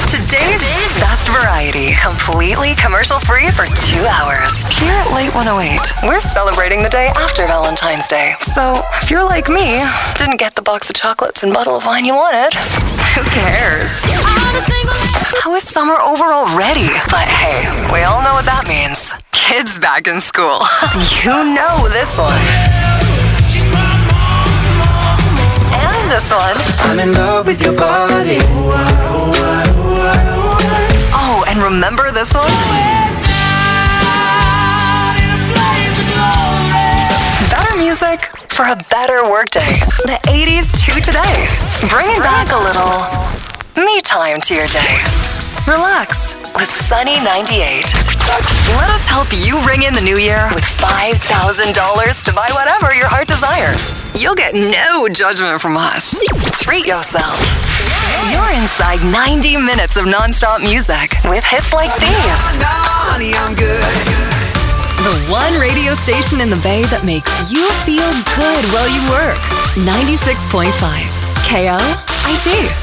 Today's best variety, completely commercial-free for 2 hours. Here at Late 108, we're celebrating the day after Valentine's Day. So, if you're like me, didn't get the box of chocolates and bottle of wine you wanted, who cares? How is summer over already? But hey, we all know what that means. Kids back in school. You know this one. And this one. I'm in love with your body. Oh, and remember this one? Better music for a better workday. The 80s to today. Bringing back a little me time to your day. Relax with Sunny 98. Let us help you ring in the new year with $5,000 to buy whatever your heart desires. You'll get no judgment from us. Treat yourself. You're inside 90 minutes of nonstop music with hits like these. Honey, I'm good. The one radio station in the Bay that makes you feel good while you work. 96.5 KLIT.